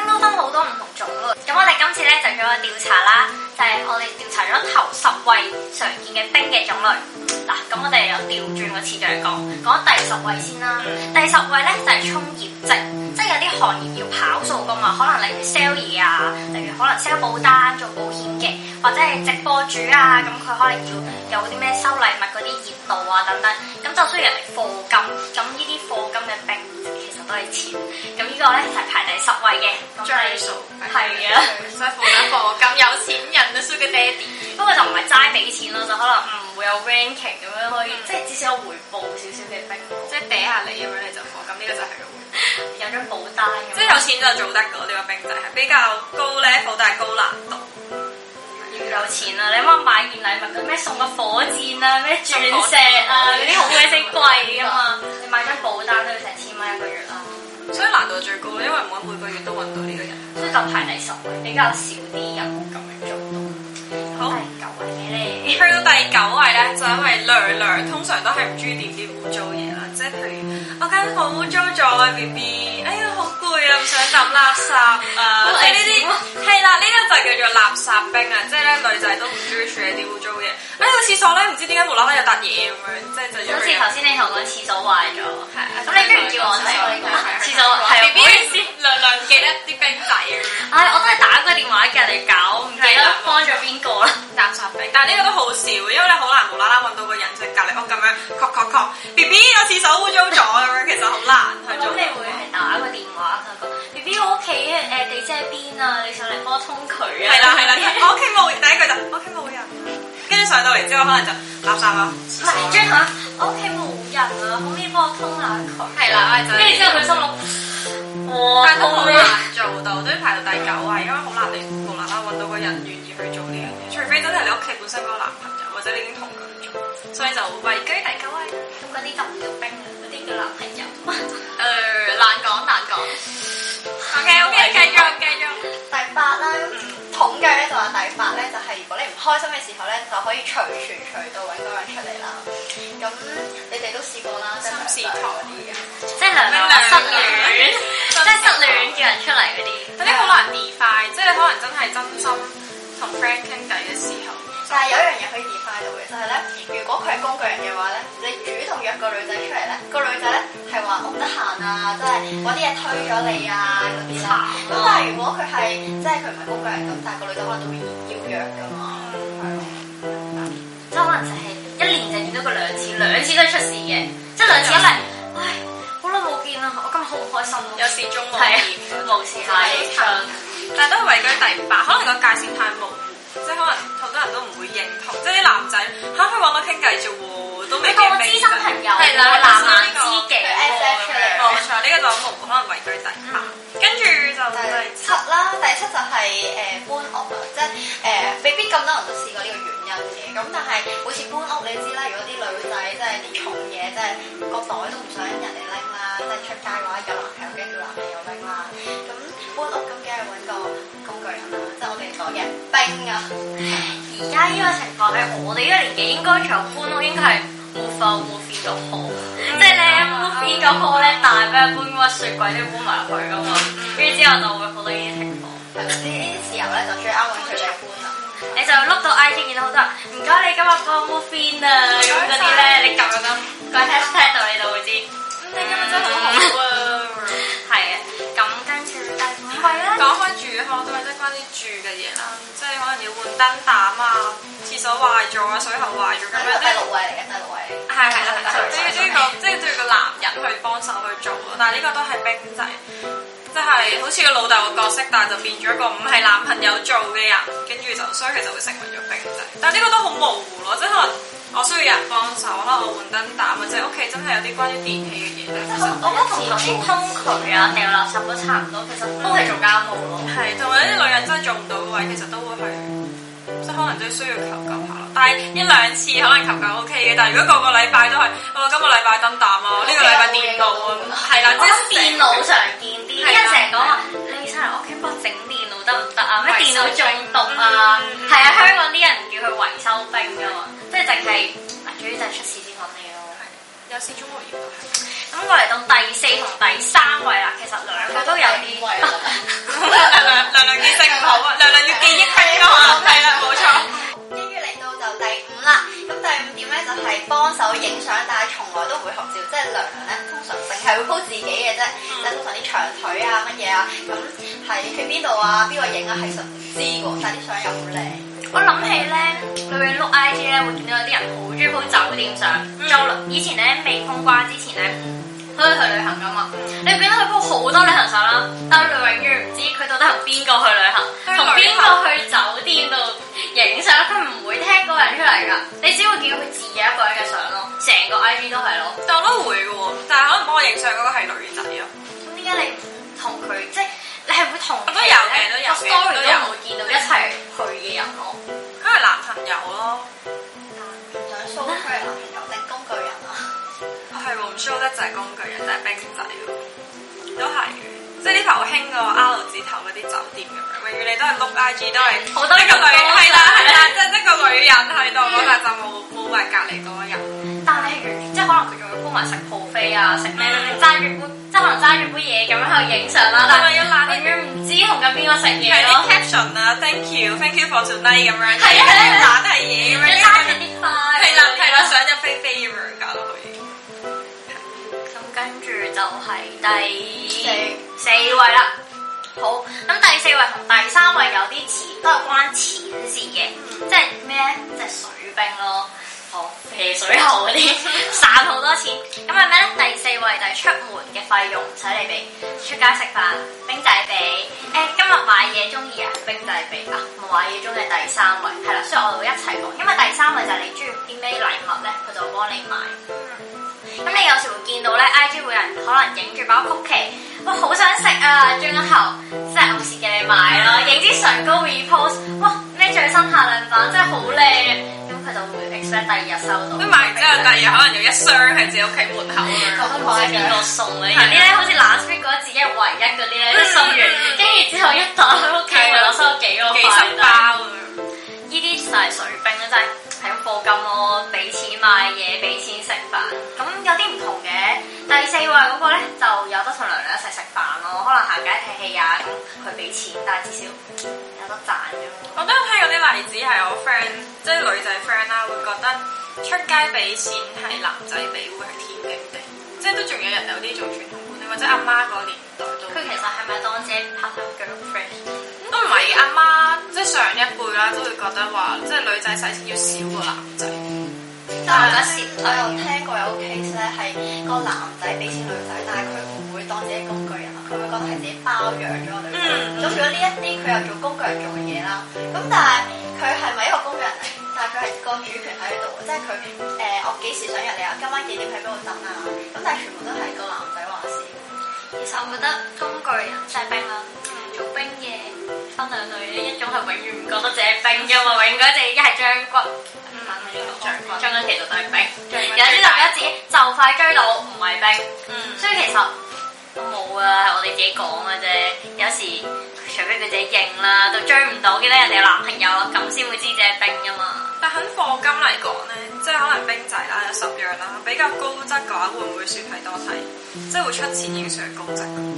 冰都分好多唔同種類。咁我哋今次咧就做個調查啦，就係我哋調查咗頭10位常見嘅冰嘅種類。嗱，咁我哋又調轉個次序嚟講第10位先啦。第10位咧就係沖業績，即係有啲行業要跑數噶嘛，可能例如 sell 嘢啊，例如可能 sell 保單做保險嘅，或者係直播主啊，咁佢可能要有啲咩收禮物嗰啲熱度啊等等，咁就需要人嚟課金。咁呢啲課金嘅冰其實都係錢，咁呢個咧係排第10位嘅。 追數係啊， 所以付緊課金，有錢人啊，Sugar Daddy。 不過就唔係齋俾錢咯，就可能唔會有 ranking 咁樣可以，即係至少有回報少少嘅冰， 即係嗲下你咁樣你就課金，呢個就係個回報。 有張保單咁。 即係有錢就做得㗎，呢個冰仔係比較高 level，但係高難度。 要有錢啊！你諗下買件禮物，咩送個火箭啊，咩鑽石啊，嗰啲好鬼死貴噶嘛！你買張保單都要成1000蚊一個月啦。 所以難度最高，因為唔會每個月都揾到呢個人， 所以就排第10位，比較少啲人咁樣做到。 好， 第9位嘅咧， 去到第9位咧，就因為娘通常都係唔中意掂啲污糟嘢啦，即係譬如我間房污糟咗啊 BB， 哎呀好攰啊，唔想抌垃圾啊，即係呢啲係啦，呢個就叫做垃圾冰啊，即係咧女仔都唔中意處理啲污糟嘢。哎個廁所咧唔知點解無啦啦有笪嘢咁樣，即係就好似頭先你同我講廁所壞咗， 係啊， 咁你不如叫我睇我呢個廁所係 BB 娘唔記得啲冰仔啊。 唉，我都係打個電話叫人哋搞，唔記得幫咗邊個啦。 垃圾冰，但係呢個都好少，因為你好難無啦啦揾到個人即係隔離屋咁樣確 BB 個廁所污糟咗咁樣，其實好難去做。 咁你會係打個電話同佢講 BB 我屋企地址喺邊啊？你上嚟幫我通渠啊？ 係啦，我屋企冇，第一句就我屋企冇人，跟住上到嚟之後可能就垃圾啊， 唔係，轉下我屋企冇人啊，可唔可以幫我通下渠？ 係啦， 跟住之後佢心諗，哇， 但係都好難做到，都要排到第9位，因為好難你無啦啦揾到個人願意去做呢樣嘢，除非真係你屋企本身嗰個男朋友或者你已經同佢做，所以就位居第9位。 咁嗰啲就唔叫冰啦，嗰啲叫男朋友。 難講。OK，繼續。 第8啦，統計咧就話第8咧就係如果你唔開心嘅時候咧，就可以隨傳隨到揾個人出嚟啦。咁你哋都試過啦， 心事台嗰啲嘅， 即係娘失戀，即係失戀叫人出嚟嗰啲， 嗰啲好難 define，即係你可能真係真心同 friend 傾偈嘅時候。 但係有一樣嘢可以 define 到嘅，就係咧，如果佢係工具人嘅話咧，你主動約個女仔出嚟咧，個女仔咧係話我唔得閒啊，即係揾啲嘢推咗你啊嗰啲啦。咁但係如果佢係即係佢唔係工具人咁，但係個女仔可能都會要約㗎嘛，係咯。 即係可能就係1年就見到佢2次，2次都係出事嘅，即係2次一嚟，唉，好耐冇見啦，我今日好唔開心， 有時鐘冇係見， 無時係唱， 但係都係位居第8，可能個界線太模糊，即係可能好多人都唔會認同，即係啲男仔嚇佢揾我傾偈啫喎，都未你當我知心朋友， 係啦， 藍顏知己， 冇錯，呢個就好模糊，可能位居第8，跟住就第7啦，第7就係搬屋啦，即係未必咁多人都試過呢個原因嘅。咁但係每次搬屋你知啦，如果啲女仔即係啲重嘢，即係個袋都唔想人哋拎啦，即係出街嘅話有男朋友嘅叫男朋友拎啦。咁搬屋咁梗係揾個工具人啦，即係我哋講嘅冰啊。 而家呢個情況喺我哋呢個年紀，應該除咗搬屋，應該係 move out move in 個 hall，即係咧 move in 個 hall 咧大咩搬乜雪櫃都要搬埋入去噶嘛，跟住之後就會好多呢啲情況。 係啦，呢啲時候咧就最啱揾佢哋搬啦。 你就碌到 IG 見到好多人，唔該你今日幫我 move in 啊咁嗰啲咧，你撳咗個 hashtag 度你就會知。 你今日真係好好啊！ 係啊，咁跟住第5位咧， 講開住可都係即係關啲住嘅嘢啦，即係可能要換燈膽啊，廁所壞咗啊，水喉壞咗咁樣。 第6位嚟嘅，第6位。 係啦，即係對個男人去幫手去做咯，但係呢個都係冰仔，即係好似個老豆嘅角色，但係就變咗一個唔係男朋友做嘅人，跟住就所以佢就會成為咗冰仔。但係呢個都好模糊咯，即係可能我需要有人幫手，可能我換燈膽或者屋企真係有啲關於電器嘅嘢咧。其實我覺得同頭先通渠啊、掉垃圾都差唔多，其實都係做家務咯。 係，同埋有啲女人真係做唔到嘅位，其實都會去，即係可能都需要求救下咯。但係1-2次可能求救 OK 嘅，但係如果個個禮拜都係，今個禮拜燈膽啊，呢個禮拜電腦啊，係啦，即係電腦常見啲，啲人成日講話你上嚟屋企幫我整電腦得唔得啊？咩電腦中毒啊？係啊，香港啲人叫佢維修兵㗎嘛，即係淨係主要就係出事先揾你咯。 有時中學業都係。 咁我嚟到第4同第3位啦，其實兩個都有啲， 腿啊乜嘢啊，咁喺邊度啊，邊個影啊，係實唔知喎，但係啲相又好靚。 我諗起咧，女人碌 IG 咧，會見到有啲人好中意 po 酒店相。以前咧未封關之前咧，佢去旅行噶嘛，你會見到佢 po 好多旅行相啦，但係你永遠唔知佢到底同邊個去旅行，同邊個去酒店度影相，佢唔會 tag 嗰個人出嚟㗎，你只會見到佢自己一個人嘅相咯，成個 IG 都係咯。 但我都會嘅喎，但係可能幫我影相嗰個係女仔咯。 咁點解你唔同佢即係你係會同都有嘅，都有嘅， story 都都唔會見到一齊去嘅人咯？ 梗係男朋友咯。 想 show 佢係男朋友定工具人啊？ 係喎，唔 show 得就係工具人，就係兵仔喎，都係嘅。即係呢排好興個 R 字頭嗰啲酒店咁樣，永遠你都係碌 IG 都係好多一個女，係啦，即係一個女人喺度，但係就冇埋隔離嗰個人。 但係即係可能佢仲會 po 埋食 buffet 啊，食咩揸住杯，即係可能揸住杯嘢咁樣喺度影相啦，但係永遠唔知同緊邊個食嘢咯。 係啲 caption 啊，thank you for tonight 咁樣， 係啊， 懶係嘢咁樣， 揸住啲花， 係啦，相就飛飛咁樣搞到佢。 咁跟住就係第四位啦。好，咁第四位同第三位有啲似，都係關錢事嘅，即係咩咧？即係水兵咯。好，啤水喉嗰啲賺好多錢，咁係咩咧？第四位就係出門嘅費用唔使你俾，出街食飯兵仔俾。今日買嘢中意啊，兵仔俾啊，買嘢中嘅第三位係啦，所以我哋會一齊講，因為第三位就係你中意啲咩禮物咧，佢就會幫你買。咁你有時會見到咧 IG 會有人可能影住包曲奇，哇好想食啊，轉個頭即係暗示叫你買咯，影啲唇膏 repost， 哇咩最新限量版真係好靚啊，咁佢就會 expect 第二日收到。 咁買完之後，第二日可能有一箱喺自己屋企門口咁樣， 我都唔知邊個送咧，有啲咧好似懶 fit 覺得自己係唯一嗰啲咧，即係送完跟住之後一打開屋企我收幾個幾十包咁樣， 呢啲就係水兵啦，真係。係咁課金咯，俾錢買嘢，俾錢食飯，咁有啲唔同嘅。第四位嗰個咧就有得同娘娘一齊食飯咯，可能行街睇戲啊，咁佢俾錢，但係至少有得賺啫。 我都有聽過啲例子係我 friend，即係女仔 friend 啦，會覺得出街俾錢係男仔俾會係天經地，即係都仲有人有呢種傳統觀念，或者阿媽嗰年代都。 佢其實係咪當自己 part-time girlfriend？ 都唔係阿媽，即係上一輩啦，都會覺得話，即係女仔使錢要少過男仔。 但係我有聽過有個 case 咧，係個男仔俾錢女仔，但係佢唔會當自己工具人啊，佢會覺得係自己包養咗個女仔。咁如果呢一啲佢又做工具人做嘅嘢啦，咁但係佢係咪一個工具人嚟？但係佢係個主權喺度，即係佢我幾時想入嚟啊？今晚幾點喺邊度等啊？咁但係全部都係個男仔話事。 其實我覺得工具人即係兵啦，做兵嘅分兩類咧，一種係永遠唔覺得自己係兵㗎嘛，永遠覺得自己一係將軍。將軍其實都係兵，有啲就覺得自己就快追到唔係兵，所以其實都冇啊，係我哋自己講嘅啫。有時除非佢自己認啦，就追唔到，記得人哋有男朋友啦，咁先會知自己係兵㗎嘛。 但喺課金嚟講咧，即係可能兵仔啦，有10樣啦，比較高質嘅話，會唔會算係多睇？即係會出錢已經算係高質。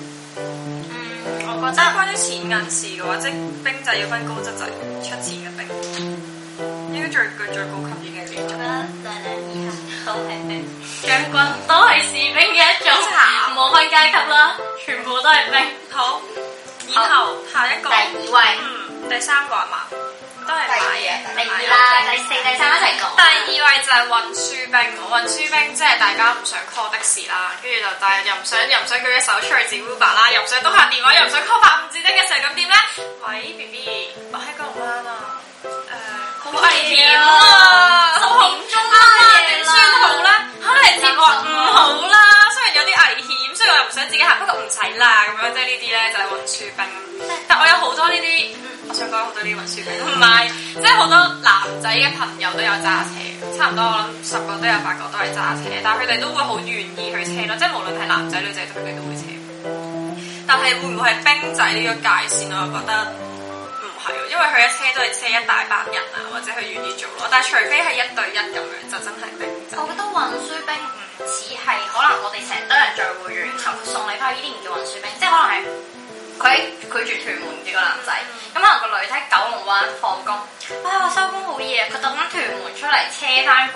我覺得關於錢銀事嘅話，即係兵仔要分高質就係出錢嘅兵。應該最高級已經係呢種。 娘娘以下都係兵，將軍都係士兵嘅一種，冇分階級啦，全部都係兵。 好，然後下一個第二位， 第三個係嘛？都係買嘢。 第二啦，第四、第三一齊講。 第二位就係運輸兵，運輸兵即係大家唔想 call 的士啦，跟住就但係又唔想舉一手出去自 Uber 啦，又唔想篤下電話，又唔想 call 8、5字的嘅時候咁點咧？喂 BB， 我喺九龍灣啊。好危險啊！好恐中啊！點算好咧？你接話唔好啦。雖然有啲危險，雖然我又唔想自己行，不過唔使啦咁樣，即係呢啲咧就係運輸兵。但我有好多呢啲，我想講好多呢啲運輸兵，唔係，即係好多男仔嘅朋友都有揸車，差唔多我諗10個都有8個都係揸車，但係佢哋都會好願意去車咯，即係無論係男仔女仔，佢哋都會車。但係會唔會係兵仔呢個界線？我覺得。係，因為佢一車都係車一大班人啊，或者佢願意做咯。但係除非係1對1咁樣，就真係兵仔。 我覺得運輸兵唔似係可能我哋成堆人聚會完後送你翻去呢啲唔叫運輸兵，即係可能係佢住屯門嘅個男仔，咁可能個女仔喺九龍灣放工，我收工好夜，佢特登屯門出嚟車翻佢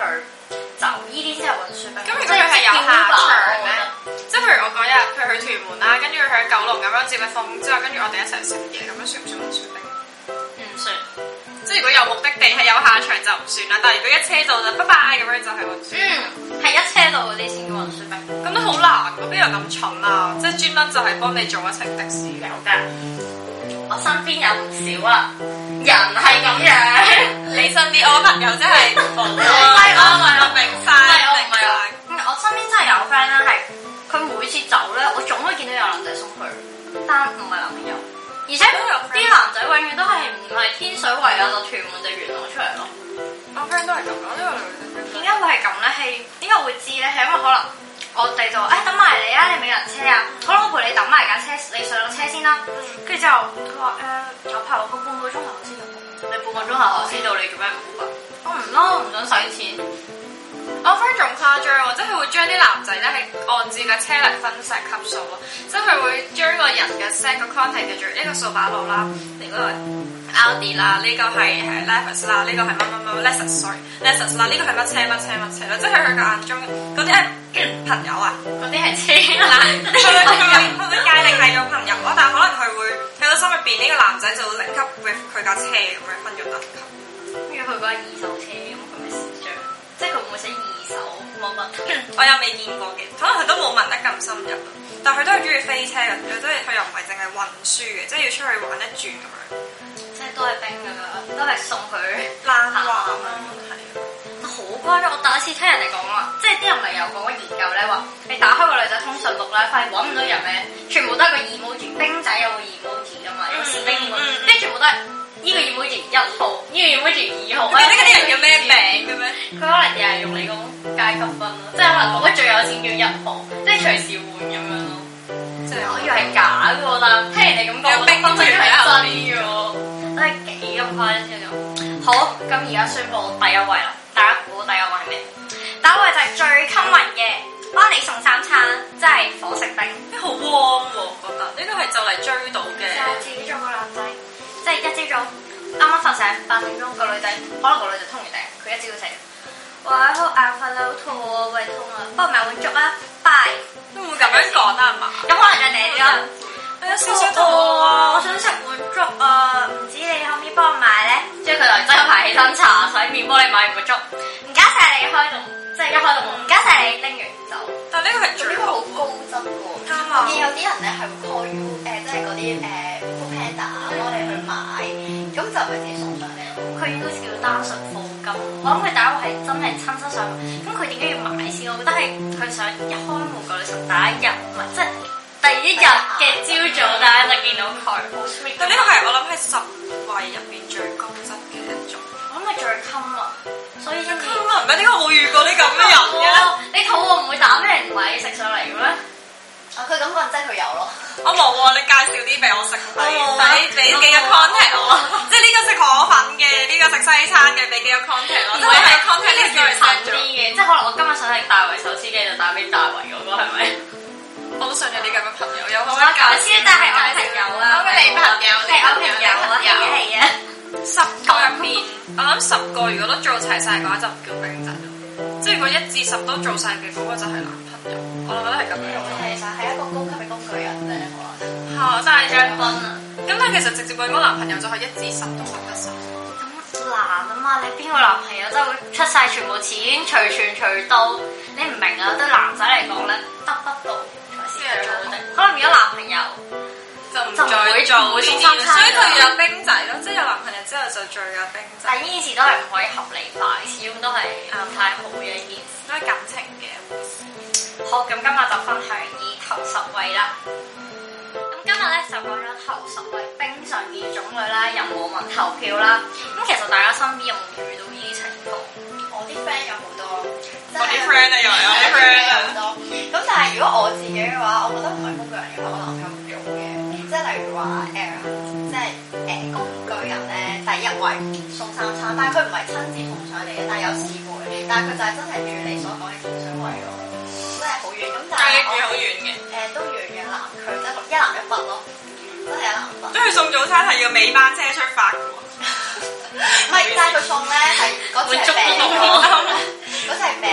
就呢啲先係運輸兵。 咁如果佢係有下場咧，即係譬如我嗰日佢去屯門啦，跟住佢去九龍咁樣接你放工之後，跟住我哋一齊食嘢，咁樣算唔算運輸兵？ 唔算。 即係如果有目的地係有下場就唔算啦，但係如果一車到就拜拜咁樣就係運輸。 係一車到嗰啲先叫運輸兵。 咁都好難㗎，邊有咁蠢啊？即係專登就係幫你做一程的士嘅。 有㗎，我身邊有唔少啊，人係咁樣。 你身邊我朋友真係冇啊，我明晒。 我唔係啊，我身邊真係有 friend 咧，係佢每次走咧，我總會見到有男仔送佢，但唔係男朋友。而且啲男仔永遠都係唔係天水圍啊，就屯門就元朗出嚟咯。 我 friend 都係咁講，呢個女仔點解會係咁咧？係點解會知咧？係因為可能我哋就等埋你啊，你咪有人車啊，好啦，我陪你等埋架車，你上咗車先啦。跟住之後佢話有排喎，佢半個鐘頭先到，你半個鐘頭先到，你做咩唔好㗎？我唔咯，唔想使錢。 我 friend 仲誇張喎，即係佢會將啲男仔咧係按照架車嚟分石級數咯，即係佢會將個人嘅 set 個 contact 叫做呢個掃把佬啦，呢個係 Audi 啦，呢個係Lexus 啦，呢個係乜乜乜 Lexus 啦，呢個係乜車啦，即係佢嘅眼中嗰啲係朋友啊， 嗰啲係車啦， 佢會界定係咗朋友咯，但係可能佢會喺個心入邊呢個男仔就會拎級 with 佢架車咁樣分咗等級。 跟住佢嗰二手車咁，佢咪蝕張，即係佢會唔會寫二手乜乜？ 我又未見過嘅，可能佢都冇問得咁深入，但係佢都係中意飛車嘅，佢又唔係淨係運輸嘅，即係要出去玩一轉咁樣。 即係都係兵㗎啦，都係送佢爛話啦，係。 好誇張！我第一次聽人哋講話，即係啲人咪有講過研究咧，話你打開個女仔通訊錄咧，發現揾唔到人咧，全部都係個 emoji，兵仔有個 emoji 㗎嘛，有個士兵 emoji，跟住全部都係呢個 emoji 1號，呢個 emoji 2號。 你知嗰啲人叫咩名嘅咩？ 佢可能又係用你個階級分咯，即係可能嗰個最有錢叫1號，即係隨時換咁樣咯。即係我以為係假嘅喎，但係聽人哋咁講，我都分析咗係真嘅喎，真係幾咁誇張先咁。好，咁而家宣佈第一位啦。大家估第一位係咩？第一位就係最 common 嘅，幫你送3餐，即係伙食兵。 好 warm 喎，我覺得呢個係就嚟追到嘅。 就係自己做個男仔，即係一朝早啱啱瞓醒8點鐘，個女仔可能個女仔通完頂，佢一朝醒，哇好眼瞓啦，好肚餓，胃痛啊，幫我買碗粥啊，拜。 都唔會咁樣講啦，係嘛？ 咁可能就你咯。 我有少少肚餓， 我想食碗粥啊，唔知你可唔可以幫我買咧？之後佢就真係排起身茶洗面幫你買完個粥，唔該晒你開動，即係一開動唔該晒你拎完走。 但係呢個係最好高質喎。 啱啊！ 我見有啲人咧係會 call you 即係嗰啲Foodpanda 幫你去買，咁就唔係自己送上嚟咯。 佢應該叫單純課金，我諗佢第一個係真係親身上，咁佢點解要買先？我覺得係佢想一開門個女神第一日，唔係即係。第一日嘅朝早，大家就見到佢，好 sweet。 但呢個係我諗係10位入邊最高質嘅一種。 我諗係最 common，所以因為 common 咩？點解我冇遇過呢咁嘅人嘅？ 你肚餓唔會打俾人買食上嚟嘅咩？ 佢咁講即係佢有咯。 我冇喎，你介紹啲俾我食，俾幾個 contact 我，即係呢個食河粉嘅，呢個食西餐嘅，俾幾個 contact 我。 唔會係 contact 呢個最近啲嘅，即係可能我今日想食大圍手撕雞，就打俾大圍嗰個係咪？ 我都信咗啲咁嘅朋友，有好多介紹，但係我朋友啊， 我嘅你朋友， 係我朋友啊，係啊 ，10個入邊，我諗10個如果都做齊晒嘅話，就唔叫兵仔咯。即係如果1至10都做晒嘅嗰個就係男朋友，我覺得係咁樣。 其實係一個高級嘅工具人啫，可能。 嚇，真係將軍啊！咁但係其實直接揾個男朋友就係1至10都揾得晒。 咁難啊嘛！你邊個男朋友真係會出晒全部錢，隨傳隨到？你唔明啊？對男仔嚟講咧，得不到。可能如果男朋友就唔會做呢啲，所以佢要有兵仔咯，即係有男朋友之後就再有兵仔。 但係呢件事都係唔可以合理化，始終都係唔太好嘅一件事， 都係感情嘅一回事。 好，咁今日就分享以頭10位啦。咁今日咧就講咗頭10位兵常見種類啦，由網民投票啦。咁其實大家身邊有冇遇到呢啲情況？ 我啲 friend 有好多， 我啲 friend 啊又有啲 friend 啊。 咁但係如果我自己嘅話，我覺得唔係工具人嘅話，我男朋友唔用嘅。即係例如話即係工具人咧，第一位送3餐，但係佢唔係親自送上嚟嘅，但係有時會，但係佢就係真係住你所講嘅天水圍咯，真係好遠。咁但係住好遠嘅， 都遠嘅南區，即係一南一北咯，真係一南一北。 即係佢送早餐係要尾班車出發嘅喎。 唔係，但係佢送咧係嗰次係餅，嗰次係餅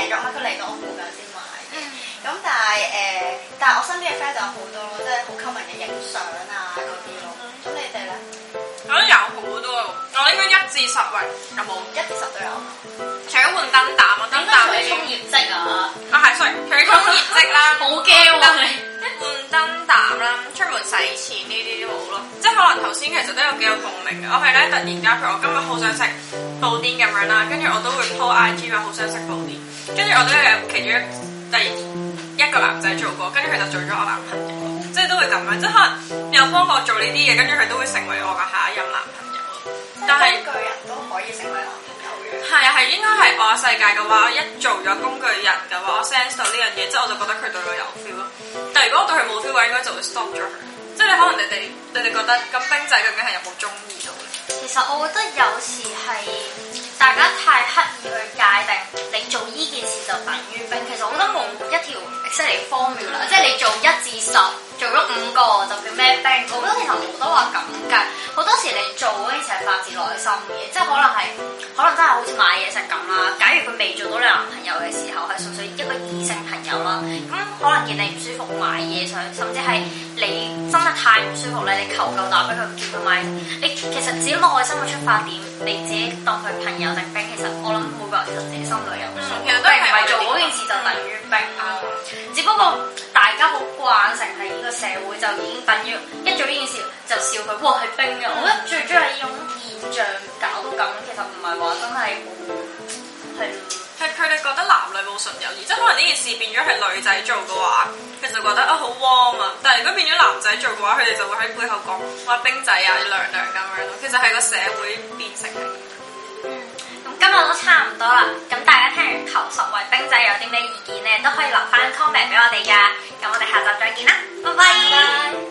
我應該1至10位，有冇 1至10都有。 除咗換燈膽啊，燈膽你衝業績啊？ 係，sorry，除咗衝業績啦， 好驚喎你。 換燈膽啦，出門使錢呢啲都好咯，即係可能頭先其實都有幾有共鳴嘅。我係咧突然間，譬如我今日好想食布甸咁樣啦，跟住我都會 po IG 話好想食布甸，跟住我都有其中第一個男仔做過，跟住佢就做咗我男朋友，即係都會咁樣，即係可能有幫我做呢啲嘢，跟住佢都會成為我嘅下一任男朋友。但係工具人都可以成為男朋友嘅。 係啊，係應該係我嘅世界嘅話，我一做咗工具人嘅話，我 sense 到呢樣嘢，即係我就覺得佢對我有 feel 咯。但係如果我對佢冇 feel 嘅話，應該就會 stop 咗佢。即係你可能你哋覺得咁冰仔究竟係有冇中意到咧？ 其實我覺得有時係大家太刻意去界定你做依件事就等於冰。其實我覺得冇一條 exact formula，即係你做1至10，做咗5個就叫咩冰。我覺得其實冇得話咁計。好多時你做嗰件事係發自內心嘅，即係可能真係好似買嘢食咁啦。假如佢未做到你男朋友嘅時候，係純粹一個異性朋友啦，咁可能見你唔舒服買嘢上，甚至係你真係太唔舒服咧，你求救打俾佢叫佢買。你其實只內心嘅出發點，你自己當佢朋友定冰，其實我諗每個人其實自己心裏有數， 其實都係唔係做嗰件事就等於冰啊。只不過大家好慣成係呢個社會就已經等於一做呢件事就笑佢，哇係冰嘅。我覺得最主要係呢種現象搞到咁，其實唔係話真係係佢哋覺得男女冇純友誼，即係可能呢件事變咗係女仔做嘅話，佢就覺得好 warm 啊。但係如果變咗男仔做嘅話，佢哋就會喺背後講話冰仔啊、娘娘咁樣咯。其實係個社會變成係。 咁今日都差唔多啦。咁大家聽完頭10位冰仔有啲咩意見咧，都可以留翻 comment 俾我哋㗎。咁我哋下集再見啦，拜拜。